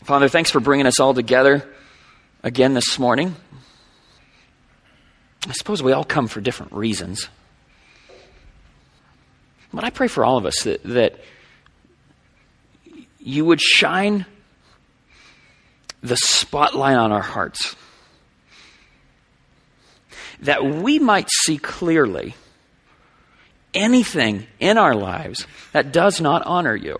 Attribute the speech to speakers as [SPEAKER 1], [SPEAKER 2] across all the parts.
[SPEAKER 1] Father, thanks for bringing us all together again this morning. I suppose we all come for different reasons. But I pray for all of us that you would shine the spotlight on our hearts, that we might see clearly anything in our lives that does not honor you.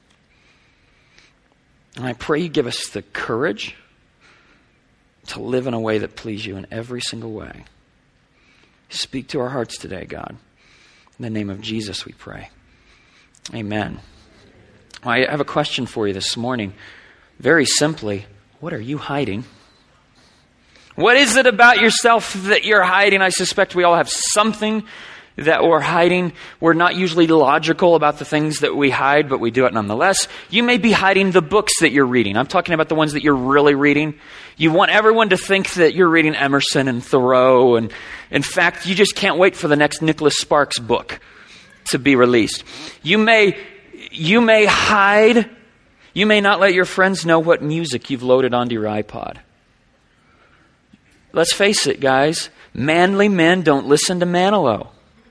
[SPEAKER 1] And I pray you give us the courage to live in a way that pleases you in every single way. Speak to our hearts today, God. In the name of Jesus we pray. Amen. Well, I have a question for you this morning. Very simply, what are you hiding? What is it about yourself that you're hiding? I suspect we all have something that we're hiding. We're not usually logical about the things that we hide, but we do it nonetheless. You may be hiding the books that you're reading. I'm talking about the ones that you're really reading. You want everyone to think that you're reading Emerson and Thoreau, and in fact, you just can't wait for the next Nicholas Sparks book to be released. You may hide. You may not let your friends know what music you've loaded onto your iPod. Let's face it, guys. Manly men don't listen to Manilow.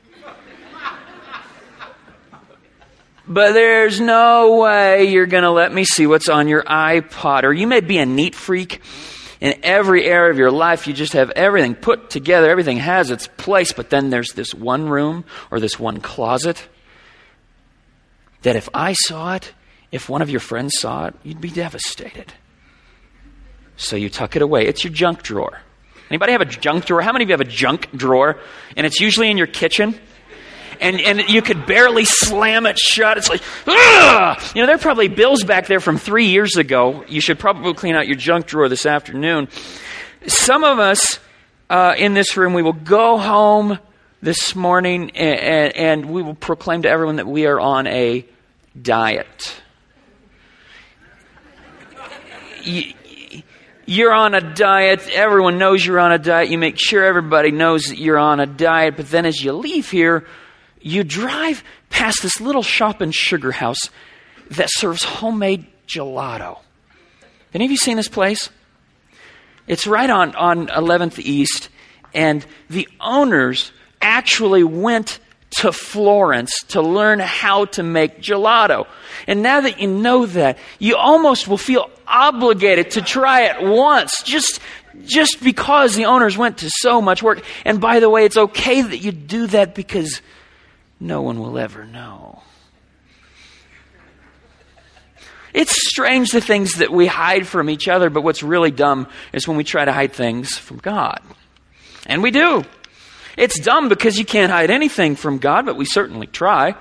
[SPEAKER 1] But there's no way you're going to let me see what's on your iPod. Or you may be a neat freak. In every area of your life, you just have everything put together. Everything has its place. But then there's this one room or this one closet that if I saw it, if one of your friends saw it, you'd be devastated. So you tuck it away. It's your junk drawer. Anybody have a junk drawer? How many of you have a junk drawer? And it's usually in your kitchen. And you could barely slam it shut. It's like, ugh! You know, there are probably bills back there from 3 years ago. You should probably clean out your junk drawer this afternoon. Some of us in this room, we will go home this morning and we will proclaim to everyone that we are on a diet. You're on a diet. Everyone knows you're on a diet. You make sure everybody knows that you're on a diet. But then as you leave here, you drive past this little shop and sugar house that serves homemade gelato. Any of you seen this place? It's right on 11th East, and the owners actually went to Florence to learn how to make gelato. And now that you know that, you almost will feel obligated to try it once, just because the owners went to so much work. And by the way, it's okay that you do that because no one will ever know. It's strange the things that we hide from each other, but what's really dumb is when we try to hide things from God. And we do. It's dumb because you can't hide anything from God, but we certainly try.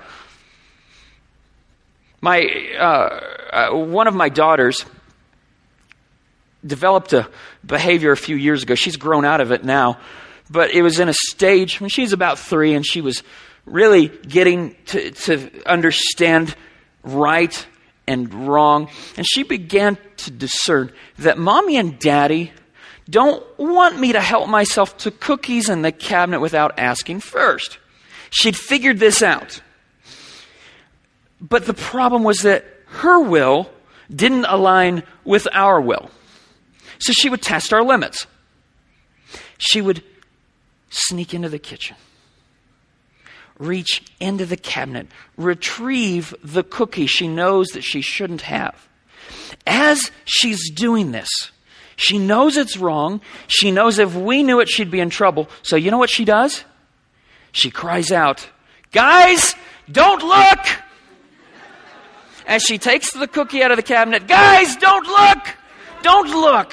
[SPEAKER 1] One of my daughters developed a behavior a few years ago. She's grown out of it now, but it was in a stage when she's about 3 and she was really getting to understand right and wrong. And she began to discern that Mommy and Daddy don't want me to help myself to cookies in the cabinet without asking first. She'd figured this out. But the problem was that her will didn't align with our will. So she would test our limits. She would sneak into the kitchen, reach into the cabinet, retrieve the cookie she knows that she shouldn't have. As she's doing this, she knows it's wrong. She knows if we knew it, she'd be in trouble. So you know what she does? She cries out, "Guys, don't look!" As she takes the cookie out of the cabinet, "Guys, don't look! Don't look!"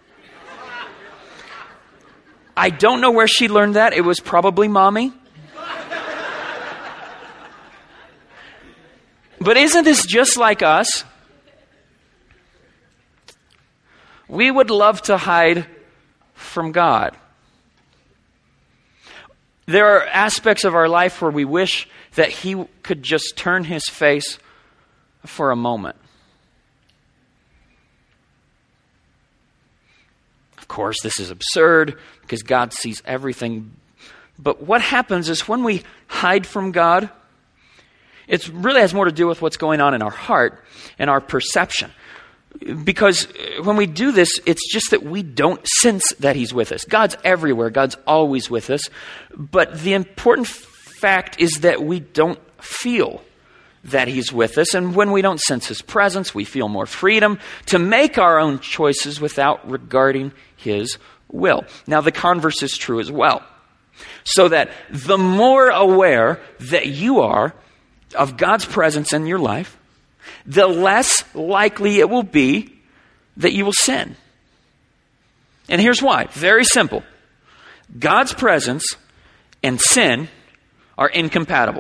[SPEAKER 1] I don't know where she learned that. It was probably Mommy. But isn't this just like us? We would love to hide from God. There are aspects of our life where we wish that He could just turn His face for a moment. Of course, this is absurd because God sees everything. But what happens is when we hide from God, it really has more to do with what's going on in our heart and our perception. Because when we do this, it's just that we don't sense that he's with us. God's everywhere. God's always with us. But the important fact is that we don't feel that he's with us. And when we don't sense his presence, we feel more freedom to make our own choices without regarding his will. Now, the converse is true as well. So that the more aware that you are of God's presence in your life, the less likely it will be that you will sin. And here's why. Very simple. God's presence and sin are incompatible.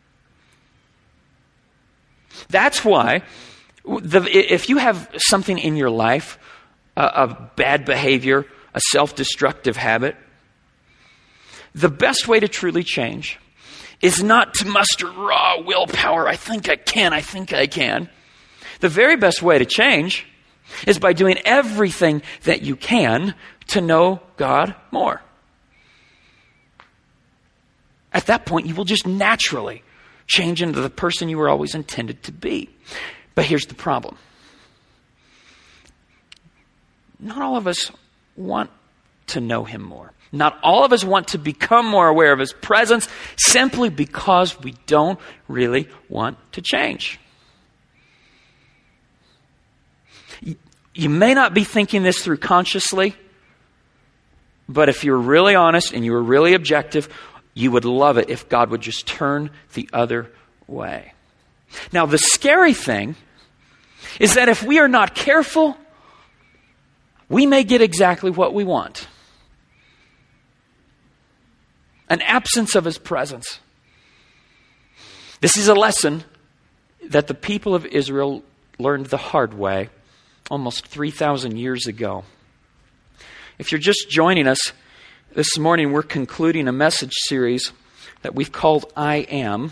[SPEAKER 1] That's why if you have something in your life, a bad behavior, a self-destructive habit, the best way to truly change is not to muster raw willpower. I think I can. The very best way to change is by doing everything that you can to know God more. At that point, you will just naturally change into the person you were always intended to be. But here's the problem. Not all of us want to know him more. Not all of us want to become more aware of his presence simply because we don't really want to change. You may not be thinking this through consciously, but if you're really honest and you were really objective, you would love it if God would just turn the other way. Now, the scary thing is that if we are not careful, we may get exactly what we want. An absence of his presence. This is a lesson that the people of Israel learned the hard way almost 3,000 years ago. If you're just joining us this morning, we're concluding a message series that we've called I Am,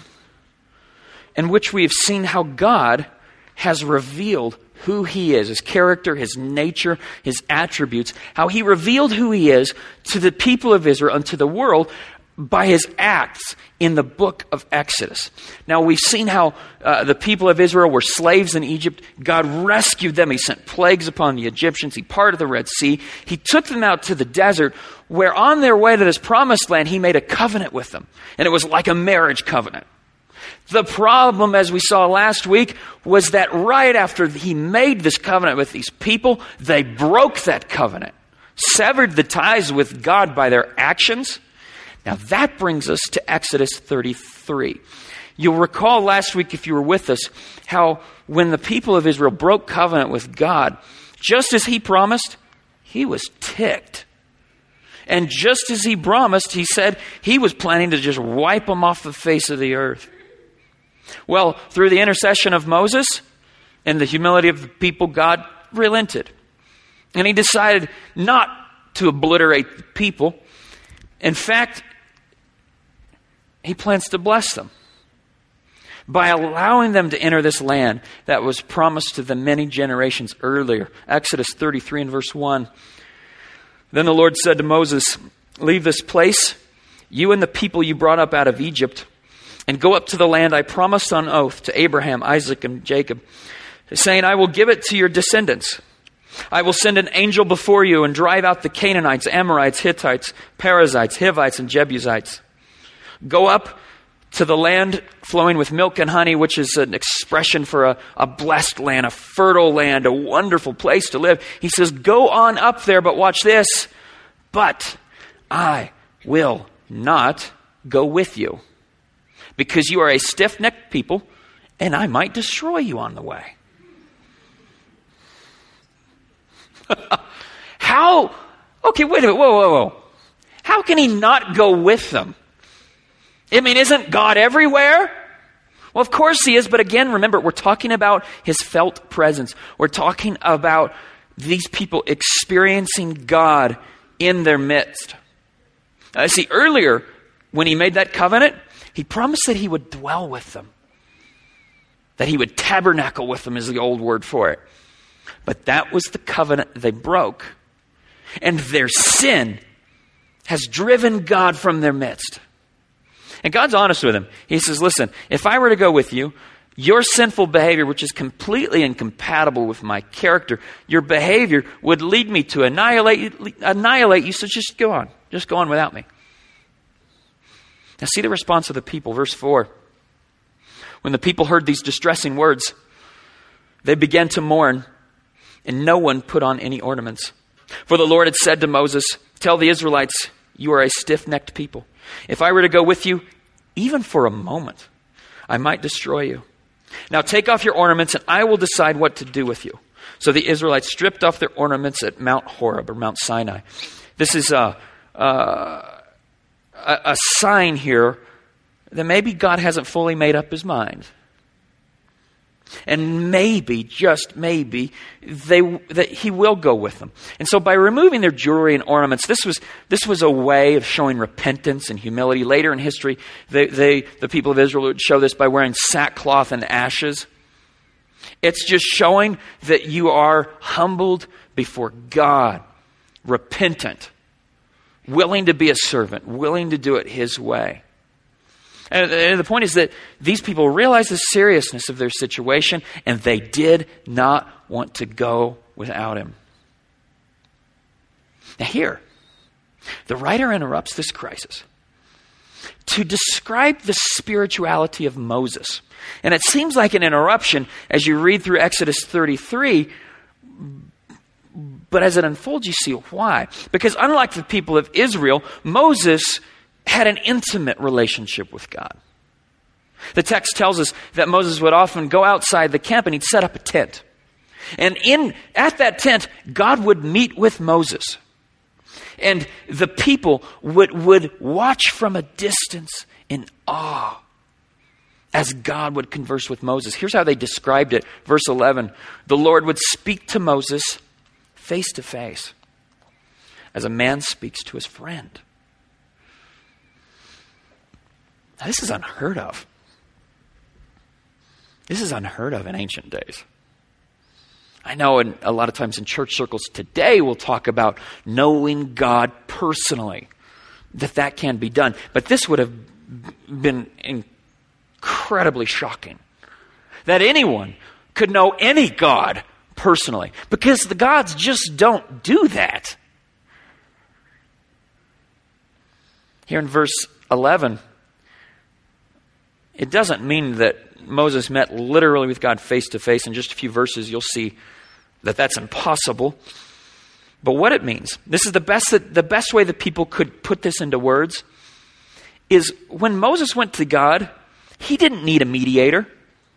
[SPEAKER 1] in which we have seen how God has revealed who he is, his character, his nature, his attributes, how he revealed who he is to the people of Israel and to the world by his acts in the book of Exodus. Now, we've seen how the people of Israel were slaves in Egypt. God rescued them. He sent plagues upon the Egyptians. He parted the Red Sea. He took them out to the desert, where on their way to this promised land, he made a covenant with them. And it was like a marriage covenant. The problem, as we saw last week, was that right after he made this covenant with these people, they broke that covenant, severed the ties with God by their actions. Now that brings us to Exodus 33. You'll recall last week, if you were with us, how when the people of Israel broke covenant with God, just as he promised, he was ticked. And just as he promised, he said he was planning to just wipe them off the face of the earth. Well, through the intercession of Moses and the humility of the people, God relented. And he decided not to obliterate the people. In fact, he plans to bless them by allowing them to enter this land that was promised to them many generations earlier. Exodus 33 and verse 1. Then the Lord said to Moses, "Leave this place, you and the people you brought up out of Egypt, and go up to the land I promised on oath to Abraham, Isaac, and Jacob, saying, I will give it to your descendants. I will send an angel before you and drive out the Canaanites, Amorites, Hittites, Perizzites, Hivites, and Jebusites. Go up to the land flowing with milk and honey, which is an expression for a blessed land, a fertile land, a wonderful place to live." He says, go on up there, but watch this. But I will not go with you, because you are a stiff-necked people, and I might destroy you on the way. How? Okay, wait a minute. Whoa. How can he not go with them? I mean, isn't God everywhere? Well, of course he is. But again, remember, we're talking about his felt presence. We're talking about these people experiencing God in their midst. See, earlier, when he made that covenant, he promised that he would dwell with them. That he would tabernacle with them is the old word for it. But that was the covenant they broke. And their sin has driven God from their midst. And God's honest with him. He says, listen, if I were to go with you, Your sinful behavior, which is completely incompatible with my character, your behavior would lead me to annihilate you, so just go on. Just go on without me. Now see the response of the people, verse 4. When the people heard these distressing words, they began to mourn, and no one put on any ornaments. For the Lord had said to Moses, tell the Israelites, you are a stiff-necked people. If I were to go with you, even for a moment, I might destroy you. Now take off your ornaments, and I will decide what to do with you. So the Israelites stripped off their ornaments at Mount Horeb, or Mount Sinai. This is a sign here that maybe God hasn't fully made up his mind. And maybe, just maybe, that he will go with them. And so by removing their jewelry and ornaments, this was a way of showing repentance and humility. Later in history, the people of Israel would show this by wearing sackcloth and ashes. It's just showing that you are humbled before God, repentant, willing to be a servant, willing to do it his way. And the point is that these people realized the seriousness of their situation, and they did not want to go without him. Now here, the writer interrupts this crisis to describe the spirituality of Moses. And it seems like an interruption as you read through Exodus 33, but as it unfolds, you see why. Because unlike the people of Israel, Moses had an intimate relationship with God. The text tells us that Moses would often go outside the camp and he'd set up a tent. And at that tent, God would meet with Moses. And the people would watch from a distance in awe as God would converse with Moses. Here's how they described it. Verse 11, the Lord would speak to Moses face to face, as a man speaks to his friend. Now, this is unheard of. This is unheard of in ancient days. I know a lot of times in church circles today we'll talk about knowing God personally, that can be done. But this would have been incredibly shocking, that anyone could know any God personally, because the gods just don't do that. Here in verse 11, it doesn't mean that Moses met literally with God face to face. In just a few verses, you'll see that that's impossible. But what it means, this is the best way that people could put this into words, is when Moses went to God, he didn't need a mediator.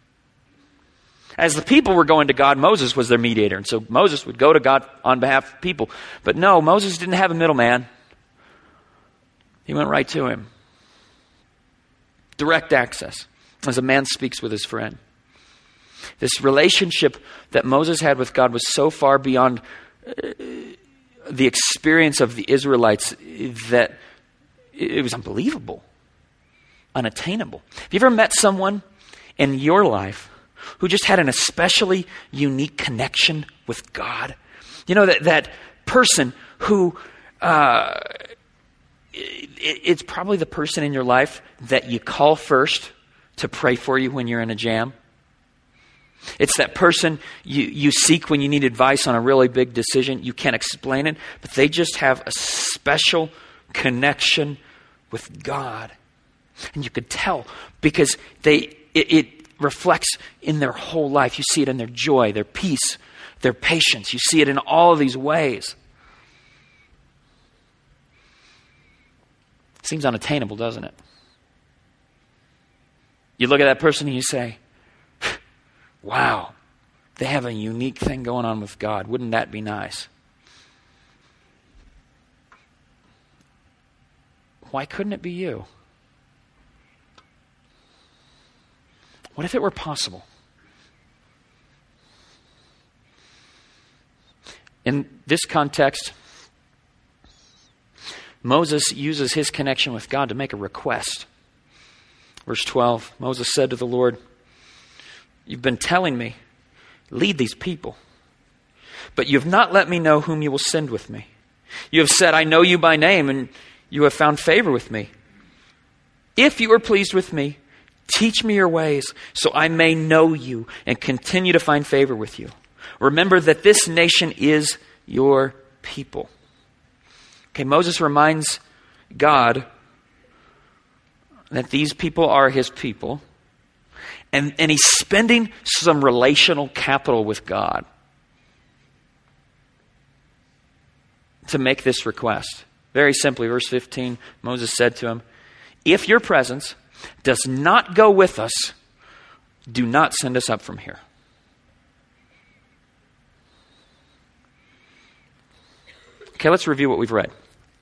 [SPEAKER 1] As the people were going to God, Moses was their mediator. And so Moses would go to God on behalf of people. But no, Moses didn't have a middleman. He went right to him. Direct access, as a man speaks with his friend. This relationship that Moses had with God was so far beyond the experience of the Israelites that it was unbelievable, unattainable. Have you ever met someone in your life who just had an especially unique connection with God? You know, that person who... it's probably the person in your life that you call first to pray for you when you're in a jam. It's that person you seek when you need advice on a really big decision. You can't explain it, but they just have a special connection with God. And you could tell because it reflects in their whole life. You see it in their joy, their peace, their patience. You see it in all of these ways. Seems unattainable, doesn't it? You look at that person and you say, wow, they have a unique thing going on with God. Wouldn't that be nice? Why couldn't it be you? What if it were possible? In this context, Moses uses his connection with God to make a request. Verse 12, Moses said to the Lord, you've been telling me, lead these people, but you have not let me know whom you will send with me. You have said, I know you by name, and you have found favor with me. If you are pleased with me, Teach me your ways so I may know you and continue to find favor with you. Remember that this nation is your people. Okay, Moses reminds God that these people are his people. And he's spending some relational capital with God to make this request. Very simply, verse 15, Moses said to him, if your presence does not go with us, do not send us up from here. Okay, let's review what we've read.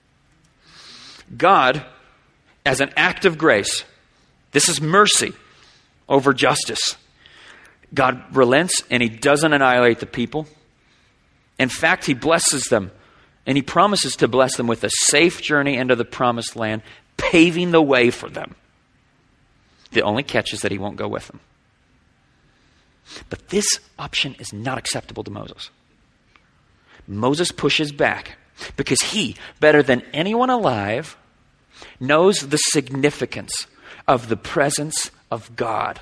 [SPEAKER 1] God, as an act of grace, this is mercy over justice. God relents and he doesn't annihilate the people. In fact, he blesses them and he promises to bless them with a safe journey into the promised land, paving the way for them. The only catch is that he won't go with them. But this option is not acceptable to Moses. Moses pushes back because he, better than anyone alive, knows the significance of the presence of God.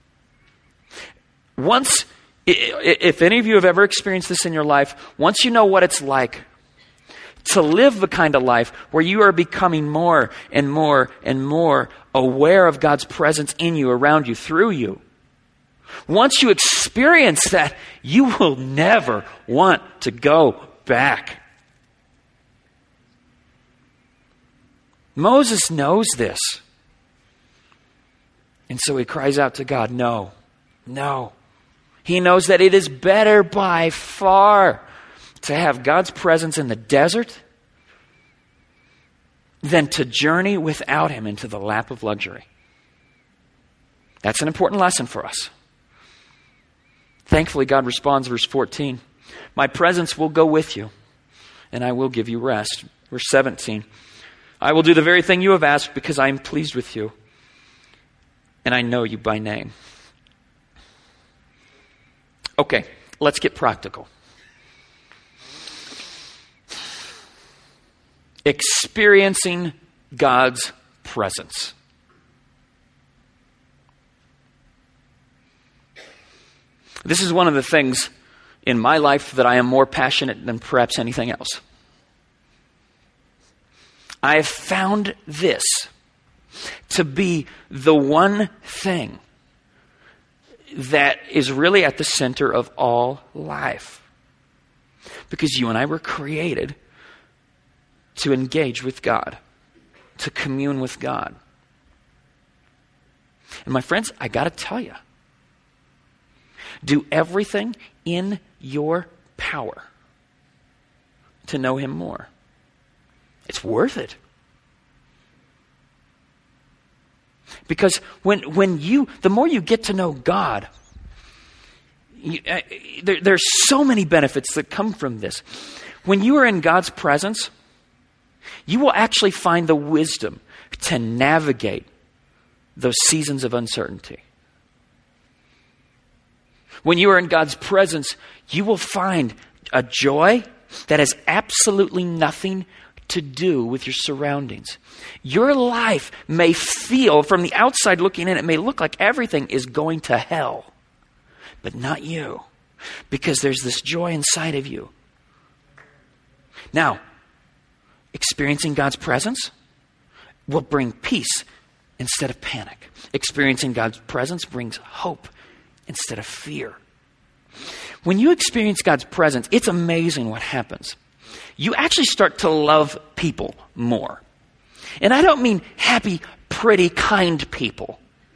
[SPEAKER 1] Once, if any of you have ever experienced this in your life, once you know what it's like to live the kind of life where you are becoming more and more and more aware of God's presence in you, around you, through you. Once you experience that, you will never want to go back. Moses knows this. And so he cries out to God, no. He knows that it is better by far to have God's presence in the desert than to journey without him into the lap of luxury. That's an important lesson for us. Thankfully, God responds, verse 14, my presence will go with you, and I will give you rest. Verse 17, I will do the very thing you have asked because I am pleased with you, and I know you by name. Okay, let's get practical. Experiencing God's presence. This is one of the things in my life that I am more passionate than perhaps anything else. I have found this to be the one thing that is really at the center of all life. Because you and I were created to engage with God, to commune with God. And my friends, I got to tell you, do everything in your power to know him more. It's worth it. Because the more you get to know God, there's so many benefits that come from this. When you are in God's presence, you will actually find the wisdom to navigate those seasons of uncertainty. When you are in God's presence, you will find a joy that has absolutely nothing to do with your surroundings. Your life may feel, from the outside looking in, it may look like everything is going to hell, but not you, because there's this joy inside of you. Now, experiencing God's presence will bring peace instead of panic. Experiencing God's presence brings hope instead of fear. When you experience God's presence, it's amazing what happens. You actually start to love people more. And I don't mean happy, pretty, kind people.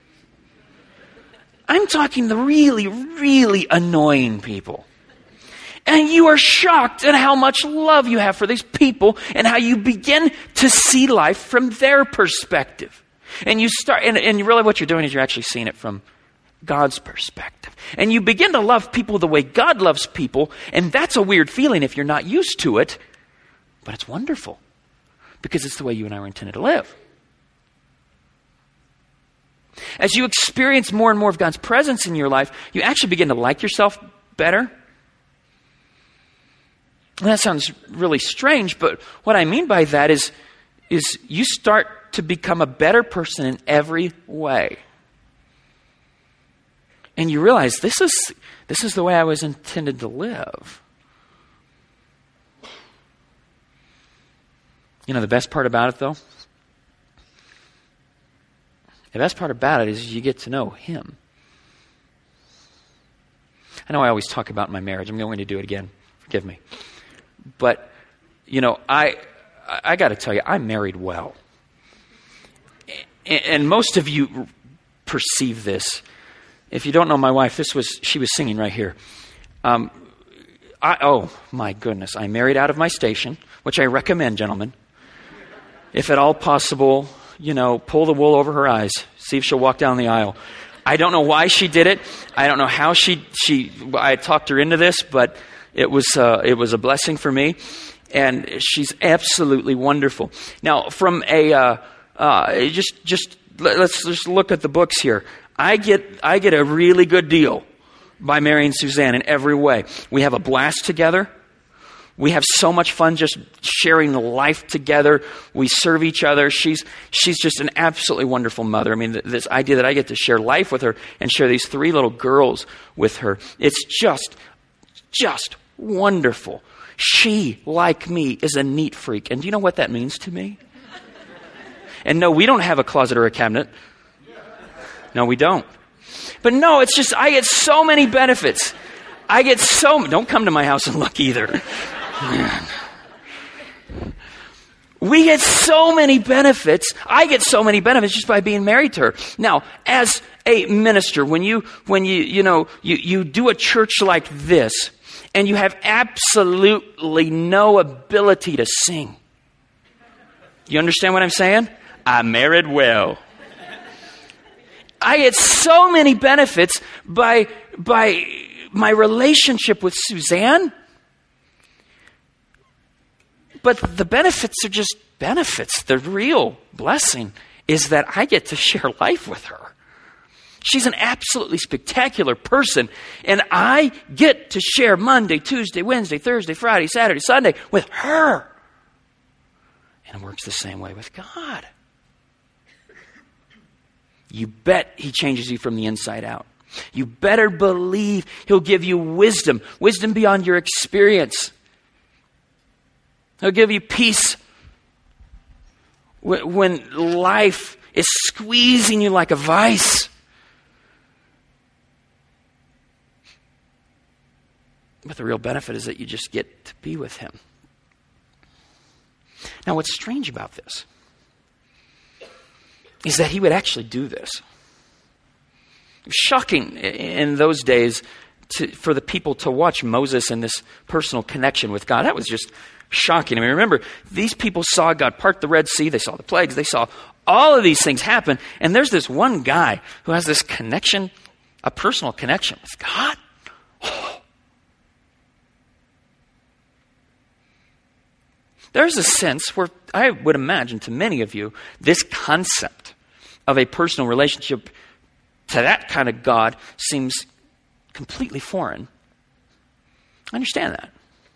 [SPEAKER 1] I'm talking the really, really annoying people. And you are shocked at how much love you have for these people and how you begin to see life from their perspective. And you start, and you realize what you're doing is you're actually seeing it from God's perspective. And you begin to love people the way God loves people, and that's a weird feeling if you're not used to it, but it's wonderful because it's the way you and I were intended to live. As you experience more and more of God's presence in your life, you actually begin to like yourself better. And that sounds really strange, but what I mean by that is you start to become a better person in every way. And you realize this is the way I was intended to live. You know, the best part about it, though? The best part about it is you get to know Him. I know I always talk about my marriage. I'm going to do it again. Forgive me. But, you know, I got to tell you, I'm married well. And most of you perceive this. If you don't know my wife, she was singing right here. Oh, my goodness. I married out of my station, which I recommend, gentlemen. If at all possible, you know, pull the wool over her eyes. See if she'll walk down the aisle. I don't know why she did it. I don't know how I talked her into this, but it was a blessing for me. And she's absolutely wonderful. Now, from let's just look at the books here. I get a really good deal by marrying Suzanne in every way. We have a blast together. We have so much fun just sharing life together. We serve each other. She's just an absolutely wonderful mother. I mean, this idea that I get to share life with her and share these 3 little girls with her, it's just wonderful. She, like me, is a neat freak. And do you know what that means to me? And no, we don't have a closet or a cabinet. No, we don't. But no, it's just, I get so many benefits. Don't come to my house and look either. We get so many benefits. I get so many benefits just by being married to her. Now, as a minister, when you do a church like this, and you have absolutely no ability to sing. You understand what I'm saying? I'm married well. I get so many benefits by my relationship with Suzanne. But the benefits are just benefits. The real blessing is that I get to share life with her. She's an absolutely spectacular person, and I get to share Monday, Tuesday, Wednesday, Thursday, Friday, Saturday, Sunday with her. And it works the same way with God. You bet He changes you from the inside out. You better believe He'll give you wisdom beyond your experience. He'll give you peace when life is squeezing you like a vice. But the real benefit is that you just get to be with Him. Now, what's strange about this is that He would actually do this. It was shocking in those days for the people to watch Moses and this personal connection with God. That was just shocking. I mean, remember, these people saw God part the Red Sea. They saw the plagues. They saw all of these things happen. And there's this one guy who has this connection, a personal connection with God. Oh. There's a sense where I would imagine to many of you, this concept of a personal relationship to that kind of God seems completely foreign. I understand that.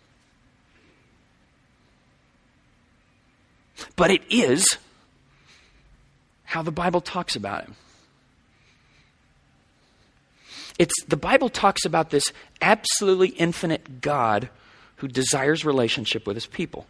[SPEAKER 1] But it is how the Bible talks about Him. The Bible talks about this absolutely infinite God who desires relationship with His people.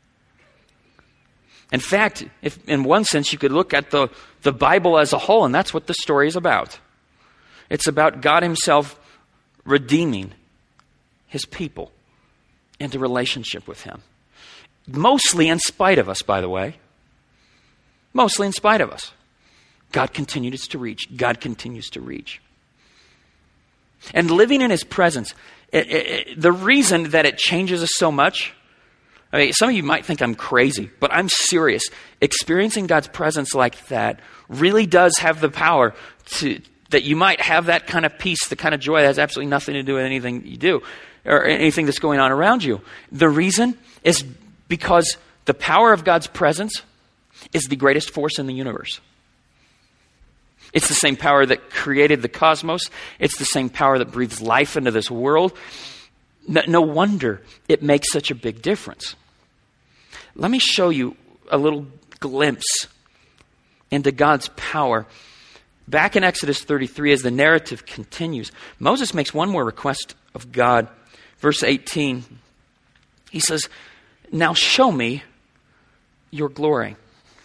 [SPEAKER 1] In fact, if in one sense you could look at the Bible as a whole, and that's what the story is about. It's about God Himself redeeming His people into relationship with Him. Mostly in spite of us, by the way. Mostly in spite of us. God continues to reach. God continues to reach. And living in His presence, the reason that it changes us so much, I mean, some of you might think I'm crazy, but I'm serious. Experiencing God's presence like that really does have the power that you might have that kind of peace, the kind of joy that has absolutely nothing to do with anything you do or anything that's going on around you. The reason is because the power of God's presence is the greatest force in the universe. It's the same power that created the cosmos. It's the same power that breathes life into this world. No wonder it makes such a big difference. Let me show you a little glimpse into God's power Back in Exodus 33, as the narrative continues, Moses makes one more request of God. Verse 18, he says, "Now show me your glory."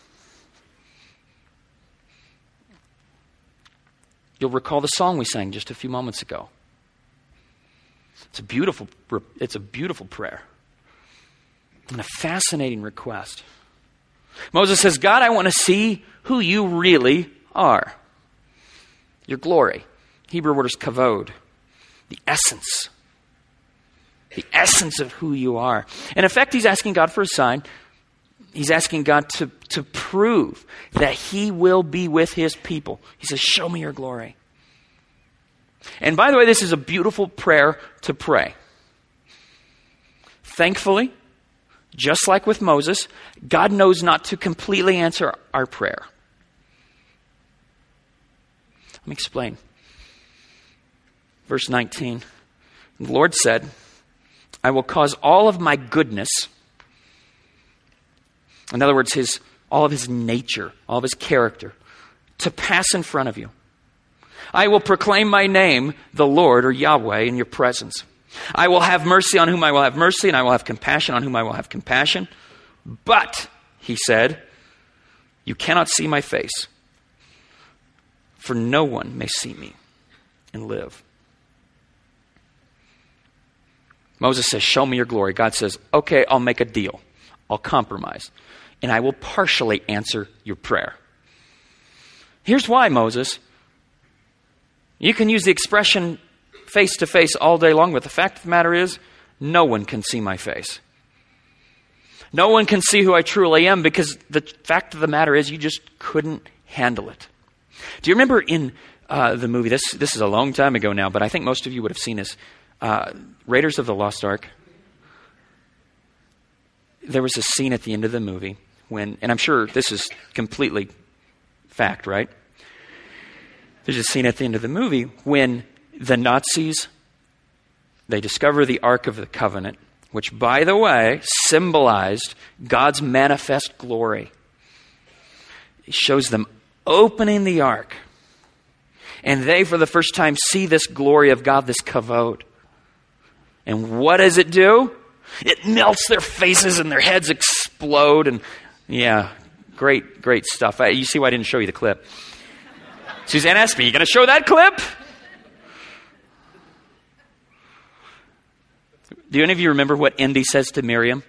[SPEAKER 1] You'll recall the song we sang just a few moments ago. It's a beautiful prayer and a fascinating request. Moses says, "God, I want to see who you really are. Your glory." Hebrew word is kavod, the essence of who you are. In effect, he's asking God for a sign. He's asking God to prove that he will be with his people. He says, "Show me your glory." And by the way, this is a beautiful prayer to pray. Thankfully, just like with Moses, God knows not to completely answer our prayer. Let me explain. Verse 19, the Lord said, "I will cause all of my goodness," in other words, all of his nature, all of his character, "to pass in front of you. I will proclaim my name, the Lord," or Yahweh, "in your presence. I will have mercy on whom I will have mercy, and I will have compassion on whom I will have compassion. But," he said, "you cannot see my face, for no one may see me and live." Moses says, "Show me your glory." God says, "Okay, I'll make a deal. I'll compromise, and I will partially answer your prayer." Here's why, Moses. You can use the expression face to face all day long, but the fact of the matter is, no one can see my face. No one can see who I truly am, because the fact of the matter is, you just couldn't handle it. Do you remember in the movie, this is a long time ago now, but I think most of you would have seen this, Raiders of the Lost Ark? There was a scene at the end of the movie when, and I'm sure this is completely fact, right? There's a scene at the end of the movie when the Nazis, they discover the Ark of the Covenant, which, by the way, symbolized God's manifest glory. It shows them opening the Ark. And they, for the first time, see this glory of God, this kavod. And what does it do? It melts their faces and their heads explode. And yeah, great stuff. You see why I didn't show you the clip. Suzanne asked me, "You going to show that clip?" Do any of you remember what Indy says to Miriam?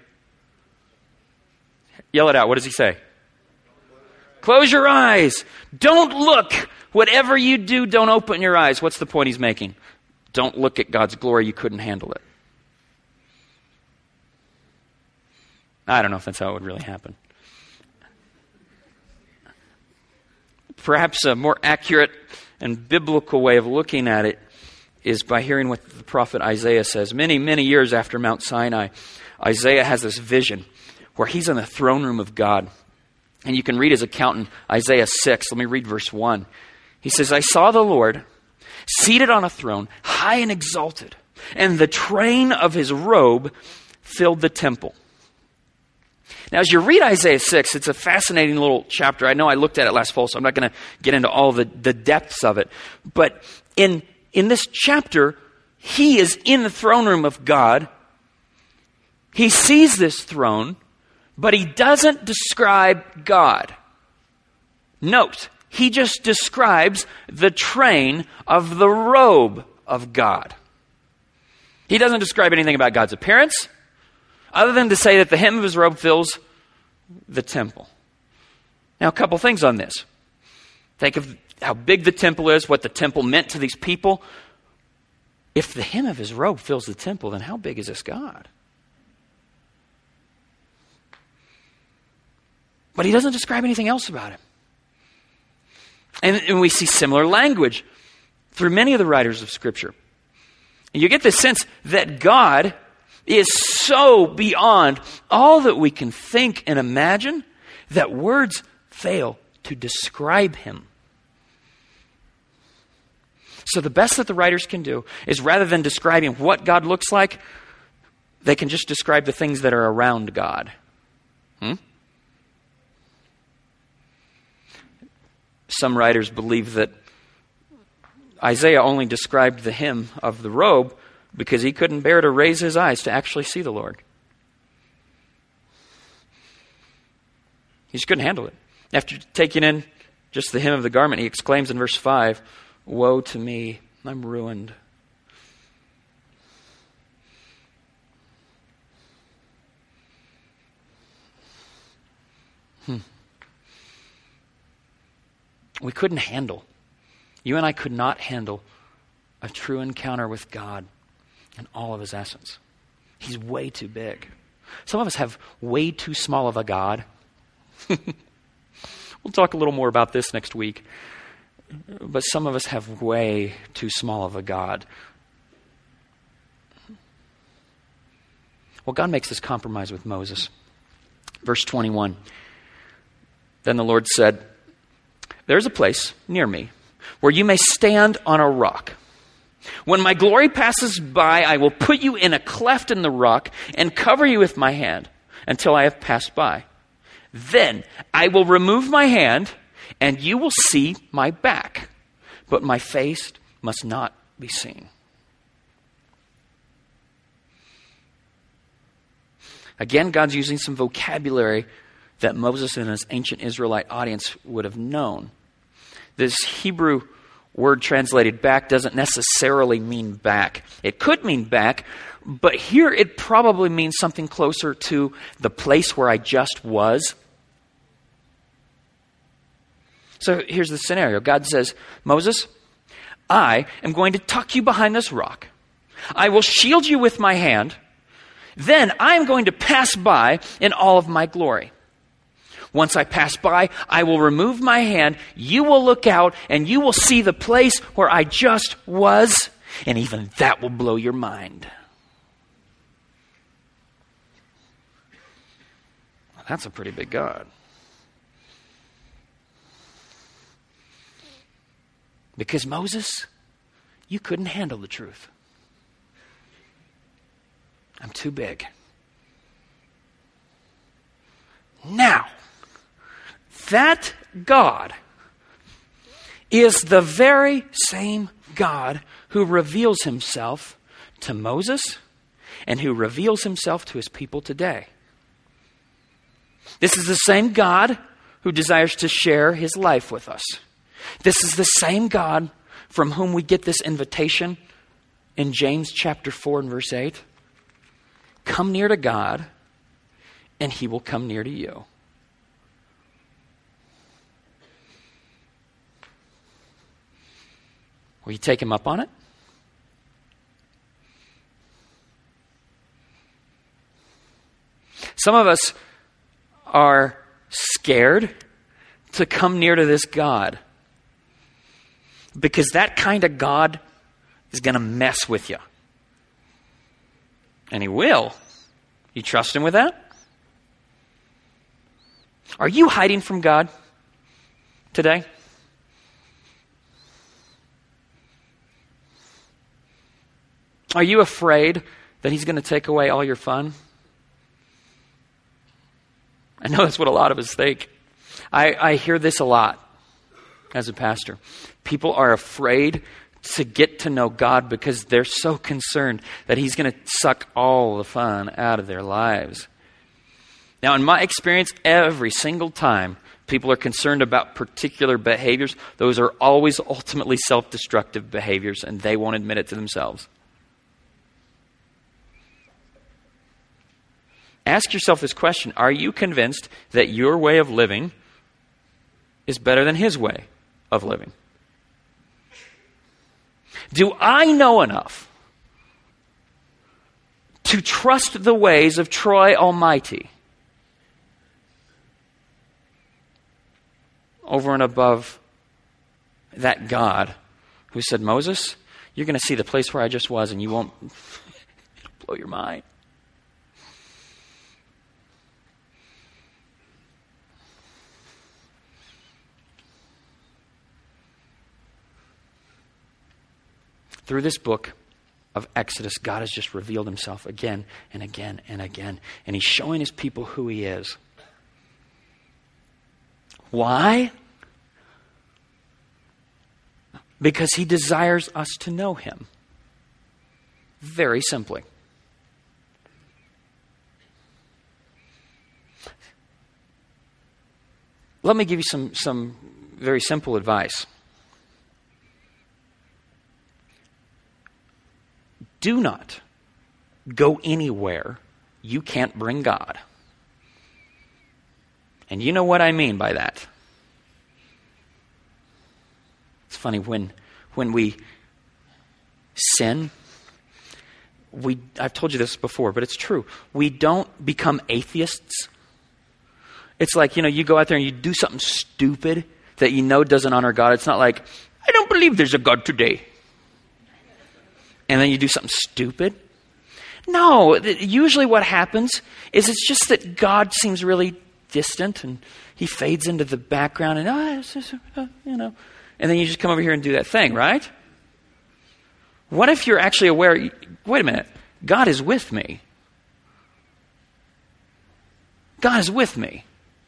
[SPEAKER 1] Yell it out. What does he say? Close your eyes. Don't look. Whatever you do, don't open your eyes. What's the point he's making? Don't look at God's glory. You couldn't handle it. I don't know if that's how it would really happen. Perhaps a more accurate and biblical way of looking at it is by hearing what the prophet Isaiah says. Many, many years after Mount Sinai, Isaiah has this vision where he's in the throne room of God. And you can read his account in Isaiah 6. Let me read verse 1. He says, "I saw the Lord seated on a throne, high and exalted, and the train of his robe filled the temple." Now, as you read Isaiah 6, it's a fascinating little chapter. I know I looked at it last fall, so I'm not going to get into all the depths of it. But in this chapter, he is in the throne room of God. He sees this throne, but he doesn't describe God. Note, he just describes the train of the robe of God. He doesn't describe anything about God's appearance, other than to say that the hem of his robe fills the temple. Now, a couple things on this. Think of how big the temple is, what the temple meant to these people. If the hem of his robe fills the temple, then how big is this God? But he doesn't describe anything else about him. And we see similar language through many of the writers of Scripture. And you get the sense that God is so beyond all that we can think and imagine that words fail to describe him. So the best that the writers can do is, rather than describing what God looks like, they can just describe the things that are around God. Some writers believe that Isaiah only described the hem of the robe because he couldn't bear to raise his eyes to actually see the Lord. He just couldn't handle it. After taking in just the hem of the garment, he exclaims in verse 5, "Woe to me, I'm ruined." We couldn't handle. You and I could not handle a true encounter with God in all of his essence. He's way too big. Some of us have way too small of a God. We'll talk a little more about this next week. But some of us have way too small of a God. Well, God makes this compromise with Moses. Verse 21. Then the Lord said, "There's a place near me where you may stand on a rock. When my glory passes by, I will put you in a cleft in the rock and cover you with my hand until I have passed by. Then I will remove my hand and you will see my back, but my face must not be seen." Again, God's using some vocabulary that Moses and his ancient Israelite audience would have known. This Hebrew word translated back doesn't necessarily mean back. It could mean back, but here it probably means something closer to the place where I just was. So here's the scenario. God says, "Moses, I am going to tuck you behind this rock. I will shield you with my hand. Then I am going to pass by in all of my glory. Once I pass by, I will remove my hand. You will look out and you will see the place where I just was. And even that will blow your mind." That's a pretty big God. Because Moses, you couldn't handle the truth. I'm too big. Now, that God is the very same God who reveals himself to Moses and who reveals himself to his people today. This is the same God who desires to share his life with us. This is the same God from whom we get this invitation in James chapter 4 and verse 8. Come near to God and he will come near to you. Will you take him up on it? Some of us are scared to come near to this God because that kind of God is going to mess with you. And he will. You trust him with that? Are you hiding from God today? Are you afraid that he's going to take away all your fun? I know that's what a lot of us think. I hear this a lot as a pastor. People are afraid to get to know God because they're so concerned that he's going to suck all the fun out of their lives. Now, in my experience, every single time people are concerned about particular behaviors, those are always ultimately self-destructive behaviors, and they won't admit it to themselves. Ask yourself this question. Are you convinced that your way of living is better than his way of living? Do I know enough to trust the ways of Troy Almighty over and above that God who said, Moses, you're going to see the place where I just was and you won't, it'll blow your mind. Through this book of Exodus, God has just revealed himself again and again and again. And he's showing his people who he is. Why? Because he desires us to know him. Very simply. Let me give you some very simple advice. Do not go anywhere you can't bring God. And you know what I mean by that. It's funny, when we sin, I've told you this before, but it's true. We don't become atheists. It's like, you go out there and you do something stupid that you know doesn't honor God. It's not like, I don't believe there's a God today. And then you do something stupid. No, usually what happens is it's just that God seems really distant and he fades into the background and, and then you just come over here and do that thing, right? What if you're actually aware, wait a minute, God is with me. God is with me.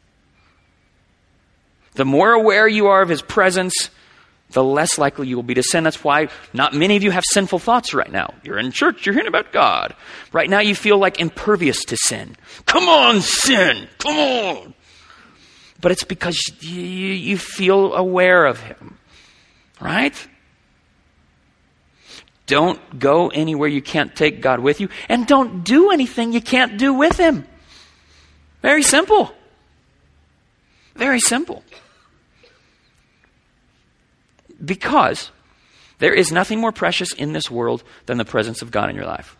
[SPEAKER 1] The more aware you are of his presence, the less likely you will be to sin. That's why not many of you have sinful thoughts right now. You're in church, you're hearing about God. Right now you feel like impervious to sin. Come on, sin! Come on! But it's because you feel aware of him. Right? Don't go anywhere you can't take God with you. And don't do anything you can't do with him. Very simple. Very simple. Because there is nothing more precious in this world than the presence of God in your life.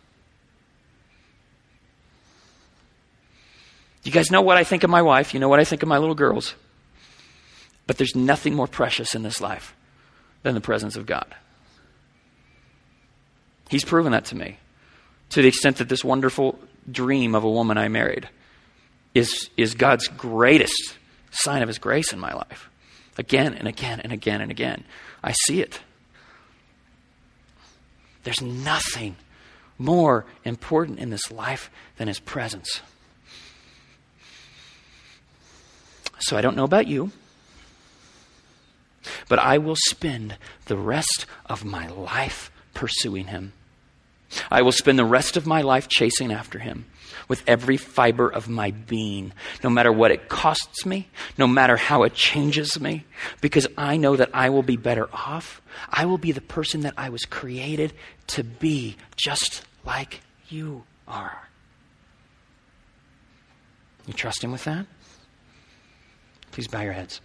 [SPEAKER 1] You guys know what I think of my wife. You know what I think of my little girls. But there's nothing more precious in this life than the presence of God. He's proven that to me. To the extent that this wonderful dream of a woman I married is God's greatest sign of his grace in my life. Again and again and again and again. I see it. There's nothing more important in this life than his presence. So I don't know about you, but I will spend the rest of my life pursuing him. I will spend the rest of my life chasing after him with every fiber of my being, no matter what it costs me, no matter how it changes me, because I know that I will be better off. I will be the person that I was created to be, just like you are. You trust him with that? Please bow your heads.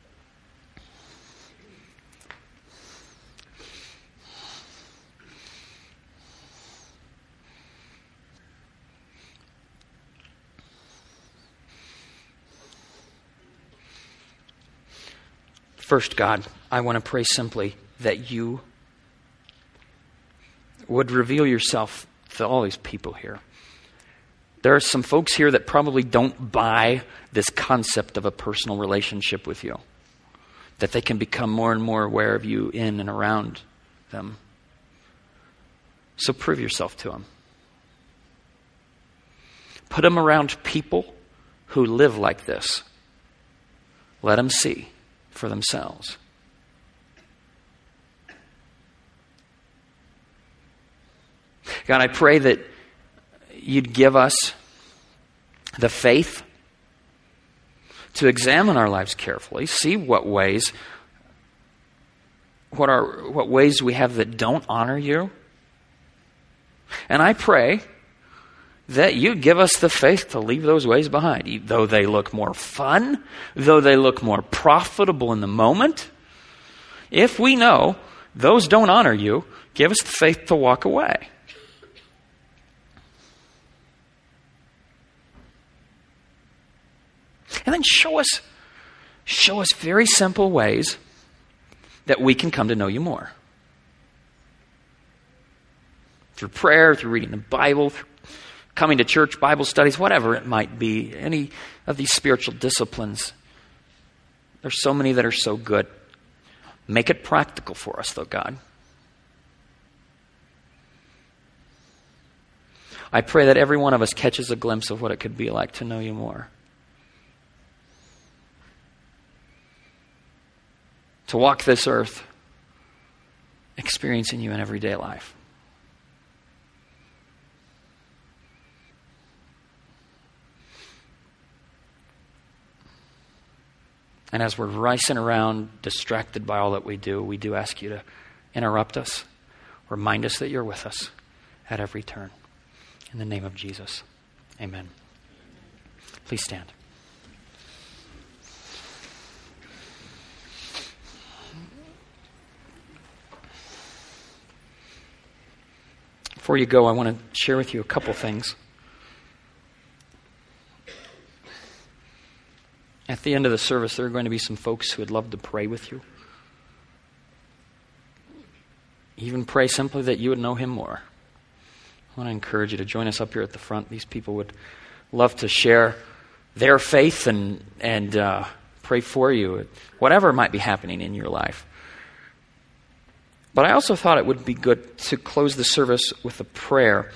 [SPEAKER 1] First, God, I want to pray simply that you would reveal yourself to all these people here. There are some folks here that probably don't buy this concept of a personal relationship with you, that they can become more and more aware of you in and around them. So prove yourself to them. Put them around people who live like this. Let them see for themselves. God, I pray that you'd give us the faith to examine our lives carefully, see what ways we have that don't honor you. And I pray that you give us the faith to leave those ways behind, though they look more fun, though they look more profitable in the moment. If we know those don't honor you, give us the faith to walk away. And then show us very simple ways that we can come to know you more. Through prayer, through reading the Bible, through coming to church, Bible studies, whatever it might be, any of these spiritual disciplines. There's so many that are so good. Make it practical for us, though, God. I pray that every one of us catches a glimpse of what it could be like to know you more. To walk this earth experiencing you in everyday life. And as we're racing around, distracted by all that we do ask you to interrupt us, remind us that you're with us at every turn. In the name of Jesus, amen. Please stand. Before you go, I want to share with you a couple things. At the end of the service, there are going to be some folks who would love to pray with you. Even pray simply that you would know Him more. I want to encourage you to join us up here at the front. These people would love to share their faith and pray for you, whatever might be happening in your life. But I also thought it would be good to close the service with a prayer.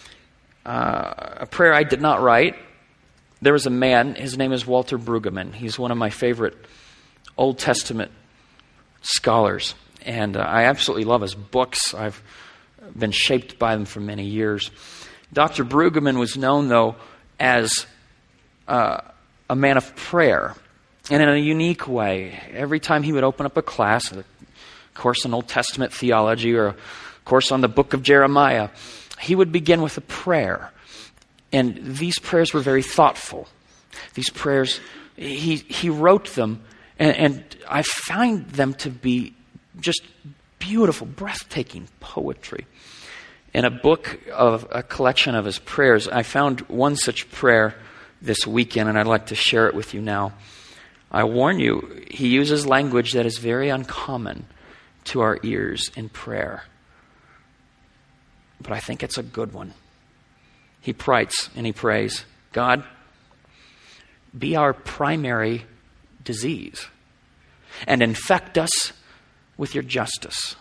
[SPEAKER 1] A prayer I did not write. There was a man, his name is Walter Brueggemann. He's one of my favorite Old Testament scholars. And I absolutely love his books. I've been shaped by them for many years. Dr. Brueggemann was known, though, as a man of prayer. And in a unique way. Every time he would open up a class, a course on Old Testament theology or a course on the book of Jeremiah, he would begin with a prayer. And these prayers were very thoughtful. These prayers, he wrote them, and I find them to be just beautiful, breathtaking poetry. In a book of a collection of his prayers, I found one such prayer this weekend, and I'd like to share it with you now. I warn you, he uses language that is very uncommon to our ears in prayer. But I think it's a good one. He writes and he prays, God, be our primary disease and infect us with your justice.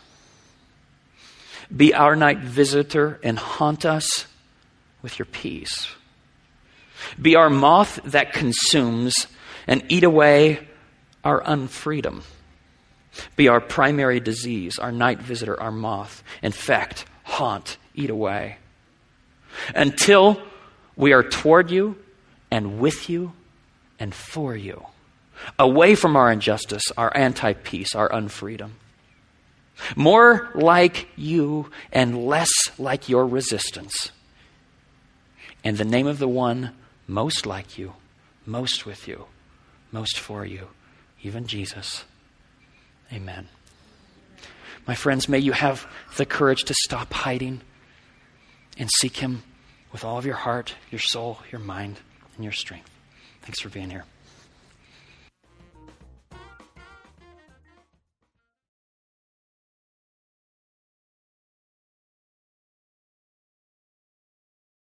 [SPEAKER 1] Be our night visitor and haunt us with your peace. Be our moth that consumes and eat away our unfreedom. Be our primary disease, our night visitor, our moth. Infect, haunt, eat away. Until we are toward you and with you and for you. Away from our injustice, our anti-peace, our unfreedom. More like you and less like your resistance. In the name of the one most like you, most with you, most for you, even Jesus. Amen. My friends, may you have the courage to stop hiding and seek Him with all of your heart, your soul, your mind, and your strength. Thanks for being here.